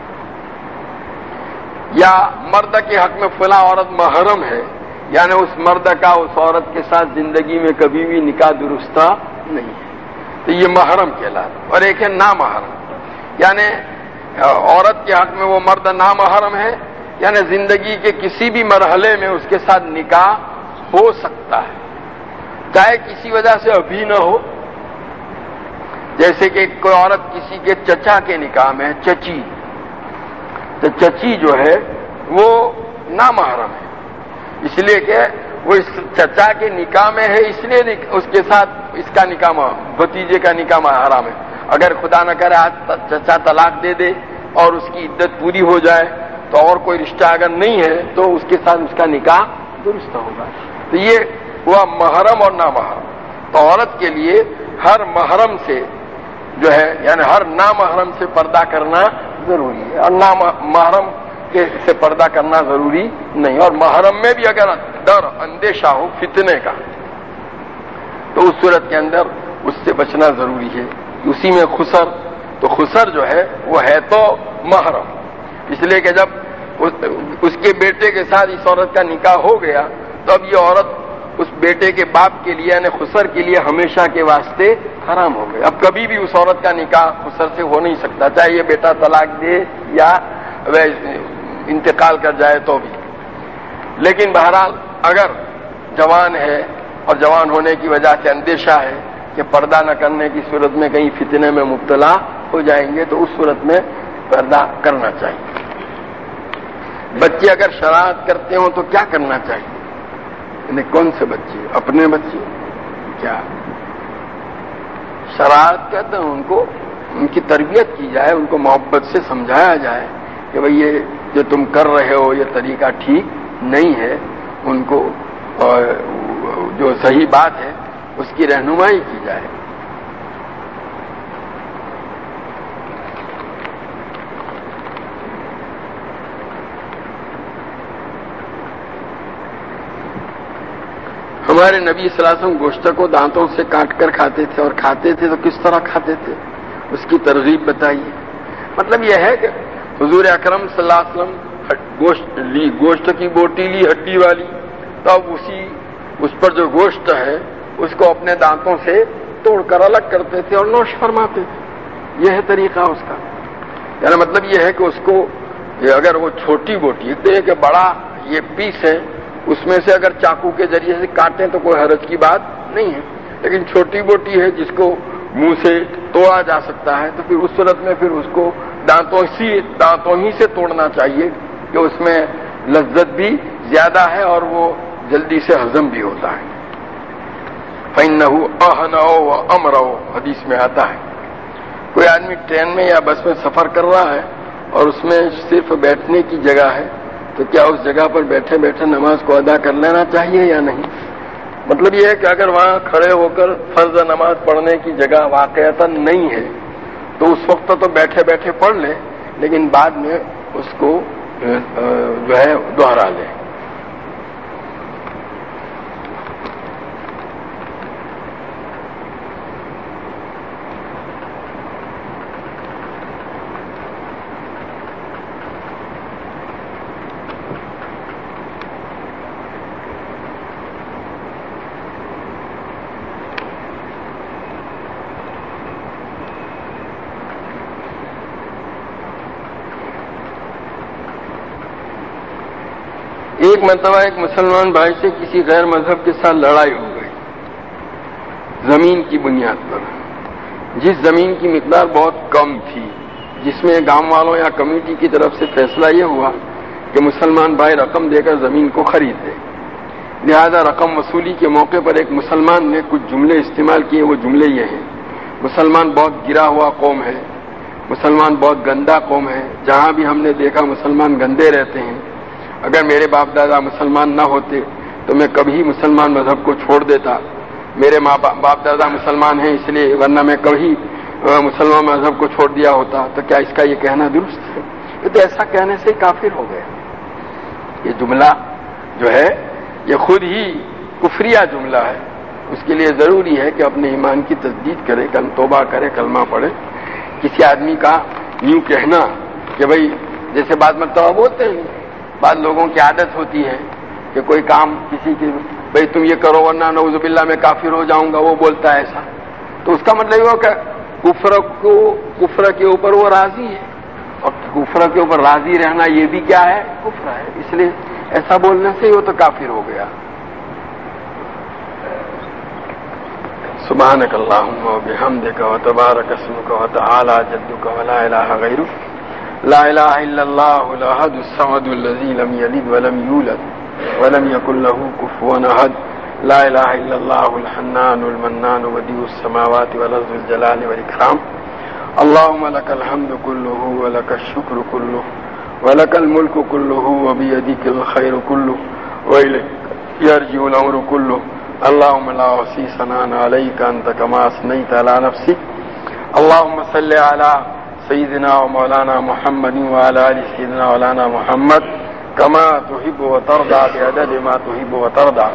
یا مرد کے حق میں فلاں عورت محرم ہے، یعنی اس مرد کا اس عورت کے ساتھ زندگی میں کبھی بھی نکاح درست نہیں ہے، تو یہ محرم کہلاتا. اور ایک ہے نامحرم، یعنی عورت کے حق میں وہ مرد نامحرم ہے، یعنی زندگی کے کسی بھی مرحلے میں اس کے ساتھ نکاح ہو سکتا ہے، چاہے کسی وجہ سے ابھی نہ ہو. جیسے کہ کوئی عورت کسی کے چچا کے نکاح میں، چچی، تو چچی جو ہے وہ نامحرم ہے، اس لیے کہ وہ اس چچا کے نکاح میں ہے، اس لیے اس کے ساتھ اس کا نکاح، بھتیجے کا نکاح حرام ہے. اگر خدا نہ کرے آج چچا طلاق دے دے اور اس کی عدت پوری ہو جائے تو اور کوئی رشتہ اگر نہیں ہے تو اس کے ساتھ اس کا نکاح درست ہوگا. تو یہ ہوا محرم اور نامحرم. تو عورت کے لیے ہر محرم سے جو ہے یعنی ہر نامحرم سے پردہ کرنا ضروری ہے، اور نامحرم کے سے پردہ کرنا ضروری نہیں، اور محرم میں بھی اگر ڈر اندیشہ ہو فتنے کا تو اس صورت کے اندر اس سے بچنا ضروری ہے۔ اسی میں خسر، تو خسر جو ہے وہ ہے تو محرم، اس لیے کہ جب اس کے بیٹے کے ساتھ اس عورت کا نکاح ہو گیا تو اب یہ عورت اس بیٹے کے باپ کے لیے یعنی خسر کے لیے ہمیشہ کے واسطے حرام ہو گئے۔ اب کبھی بھی اس عورت کا نکاح خسر سے ہو نہیں سکتا، چاہے یہ بیٹا طلاق دے یا انتقال کر جائے تو بھی۔ لیکن بہرحال اگر جوان ہے اور جوان ہونے کی وجہ سے اندیشہ ہے کہ پردہ نہ کرنے کی صورت میں کہیں فتنے میں مبتلا ہو جائیں گے تو اس صورت میں پردہ کرنا چاہیے۔ بچے اگر شرارت کرتے ہوں تو کیا کرنا چاہیے؟ یعنی کون سے بچے؟ اپنے بچے کیا شرارت کرتے ہیں ان کو ان کی تربیت کی جائے، ان کو محبت سے سمجھایا جائے کہ بھئی یہ جو تم کر رہے ہو یہ طریقہ ٹھیک نہیں ہے، ان کو جو صحیح بات ہے اس کی رہنمائی کی جائے۔ ہمارے نبی صلی اللہ علیہ وسلم گوشت کو دانتوں سے کاٹ کر کھاتے تھے، اور کھاتے تھے تو کس طرح کھاتے تھے، اس کی ترغیب بتائیے۔ مطلب یہ ہے کہ حضور اکرم صلی اللہ علیہ وسلم گوشت لی گوشت کی بوٹی لی ہڈی والی، تو اب اسی اس پر جو گوشت ہے اس کو اپنے دانتوں سے توڑ کر الگ کرتے تھے اور نوش فرماتے تھے۔ یہ ہے طریقہ اس کا، یعنی مطلب یہ ہے کہ اس کو اگر وہ چھوٹی بوٹی ہے کہ بڑا یہ پیس ہے اس میں سے اگر چاقو کے ذریعے سے کاٹیں تو کوئی حرج کی بات نہیں ہے، لیکن چھوٹی بوٹی ہے جس کو منہ سے توڑا جا سکتا ہے تو پھر اس صورت میں پھر اس کو دانتوں سے دانتوں ہی سے توڑنا چاہیے کہ اس میں لذت بھی زیادہ ہے اور وہ جلدی سے ہضم بھی ہوتا ہے۔ فَإِنَّهُ أَهْنَأُ وَأَمْرَأُ حدیث میں آتا ہے، کوئی آدمی ٹرین میں یا بس میں سفر کر رہا ہے اور اس میں صرف بیٹھنے کی جگہ ہے تو کیا اس جگہ پر بیٹھے بیٹھے نماز کو ادا کر لینا چاہیے یا نہیں؟ مطلب یہ ہے کہ اگر وہاں کھڑے ہو کر فرض نماز پڑھنے کی جگہ واقعتاً نہیں ہے تو اس وقت تو بیٹھے بیٹھے پڑھ لے، لیکن بعد میں اس کو جو ہے دوہرا لے۔ ایک مرتبہ ایک مسلمان بھائی سے کسی غیر مذہب کے ساتھ لڑائی ہو گئی زمین کی بنیاد پر، جس زمین کی مقدار بہت کم تھی، جس میں گاؤں والوں یا کمیٹی کی طرف سے فیصلہ یہ ہوا کہ مسلمان بھائی رقم دے کر زمین کو خرید لے۔ لہذا رقم وصولی کے موقع پر ایک مسلمان نے کچھ جملے استعمال کیے، وہ جملے یہ ہیں: مسلمان بہت گرا ہوا قوم ہے، مسلمان بہت گندا قوم ہے، جہاں بھی ہم نے دیکھا مسلمان گندے رہتے ہیں، اگر میرے باپ دادا مسلمان نہ ہوتے تو میں کبھی مسلمان مذہب کو چھوڑ دیتا، میرے ماں باپ دادا مسلمان ہیں اس لیے، ورنہ میں کبھی مسلمان مذہب کو چھوڑ دیا ہوتا۔ تو کیا اس کا یہ کہنا درست ہے؟ یہ تو ایسا کہنے سے کافر ہو گیا۔ یہ جملہ جو ہے یہ خود ہی کفریہ جملہ ہے، اس کے لیے ضروری ہے کہ اپنے ایمان کی تجدید کرے، کل توبہ کرے، کلمہ پڑھے۔ کسی آدمی کا یوں کہنا کہ بھئی جیسے بعض مرتبہ بولتے ہیں، بعض لوگوں کی عادت ہوتی ہے کہ کوئی کام کسی کی بھئی تم یہ کرو ورنہ نعوذ باللہ میں کافر ہو جاؤں گا، وہ بولتا ہے ایسا، تو اس کا مطلب یہ ہو کہ کفر کو کفر کے اوپر وہ راضی ہے، اور کفر کے اوپر راضی رہنا یہ بھی کیا ہے؟ کفر ہے۔ اس لیے ایسا بولنے سے وہ تو کافر ہو گیا۔ سبحانک اللہم و بحمدک و تبارک اسمک و تعالی جدک و لا الہ غیرک، لا الہ الا اللہ الاحد الصمد الذی لم یلد ولم یولد ولم یکن له کفوا احد، لا الہ الا اللہ الحنان المنان بدیع السماوات والارض الجلال والاکرام، اللہم لک الحمد کلہ ولک الشکر کلہ ولک الملک کلہ وبیدک الخیر کلہ وإلیک یرجع الامر کلہ اللهم لا أحصي ثناء عليك أنت كما أثنيت على نفسك. اللهم صل على سيدنا ومولانا محمد وعلى آل سيدنا مولانا محمد كما تحب وترضى بعدد ما تحب وترضى.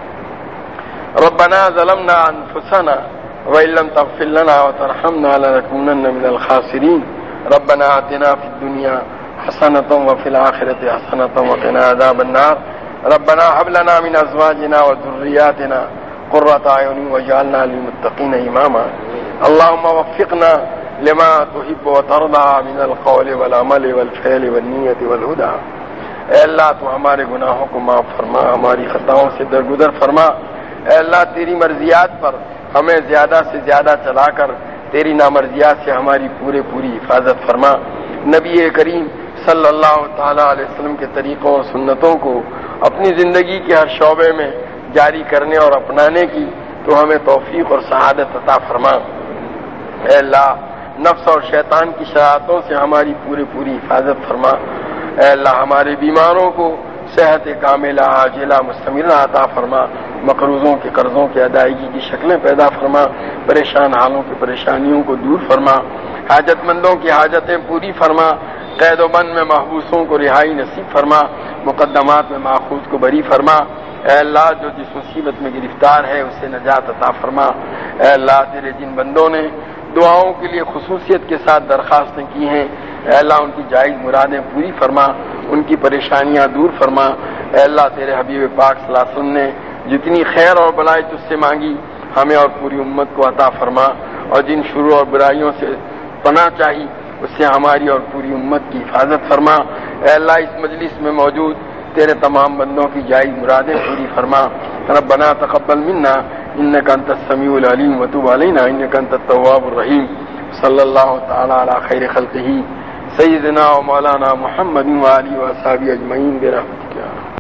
ربنا ظلمنا أنفسنا وإن لم تغفر لنا وترحمنا لنكونن من الخاسرين. ربنا آتنا في الدنيا حسنة وفي الآخرة حسنة وقنا عذاب النار. ربنا هب لنا من أزواجنا وذرياتنا قرة أعين واجعلنا للمتقين إماما. اللهم وفقنا لما تحب وترضى من القول والعمل والفعل والنية والهدى. اے اللہ تو ہمارے گناہوں کو معاف فرما، ہماری خطاؤں سے درگزر فرما. اے اللہ تیری مرضیات پر ہمیں زیادہ سے زیادہ چلا کر تیری نامرضیات سے ہماری پورے پوری حفاظت فرما. نبی کریم صلی اللہ تعالی علیہ وسلم کے طریقوں اور سنتوں کو اپنی زندگی کے ہر شعبے میں جاری کرنے اور اپنانے کی تو ہمیں توفیق اور سعادت عطا فرما. اے اللہ نفس اور شیطان کی شرارتوں سے ہماری پوری پوری حفاظت فرما. اے اللہ ہمارے بیماروں کو صحت کاملہ عاجلہ مستمرہ عطا فرما. مقروضوں کے قرضوں کی ادائیگی کی شکلیں پیدا فرما. پریشان حالوں کی پریشانیوں کو دور فرما. حاجت مندوں کی حاجتیں پوری فرما. قید و بند میں محبوسوں کو رہائی نصیب فرما. مقدمات میں ماخوذ کو بری فرما. اے اللہ جو جس مصیبت میں گرفتار ہے اسے نجات عطا فرما. اے اللہ تیرے جن بندوں نے دعاؤں کے لیے خصوصیت کے ساتھ درخواستیں کی ہیں، اے اللہ ان کی جائز مرادیں پوری فرما، ان کی پریشانیاں دور فرما. اے اللہ تیرے حبیب پاک صلی اللہ علیہ وسلم نے جتنی خیر اور بلائی تجھ سے مانگی ہمیں اور پوری امت کو عطا فرما، اور جن شرور اور برائیوں سے پناہ چاہی اس سے ہماری اور پوری امت کی حفاظت فرما. اے اللہ اس مجلس میں موجود تیرے تمام بندوں کی جائز مرادیں پوری فرما. ربنا تقبل منا انك انت السميع العليم وتب علينا انك انت التواب الرحيم. صلی اللہ تعالی علی خیر خلقہ سیدنا و مولانا محمد و آلہ و اصحابہ اجمعین برحمتک.